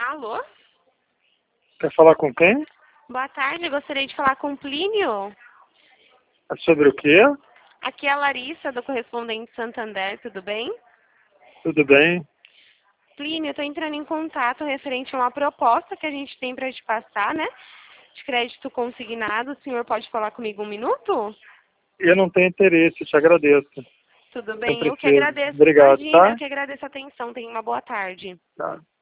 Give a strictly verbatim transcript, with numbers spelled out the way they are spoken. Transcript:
Alô? Quer falar com quem? Boa tarde, eu gostaria de falar com o Plínio. É sobre o quê? Aqui é a Larissa, do Correspondente Santander, tudo bem? Tudo bem? Plínio, eu estou entrando em contato referente a uma proposta que a gente tem para te passar, né? De crédito consignado. O senhor pode falar comigo um minuto? Eu não tenho interesse, te agradeço. Tudo Não bem, eu que preciso. agradeço. Obrigado, Imagina, tá? eu que agradeço a atenção. Tenha uma boa tarde. Tá.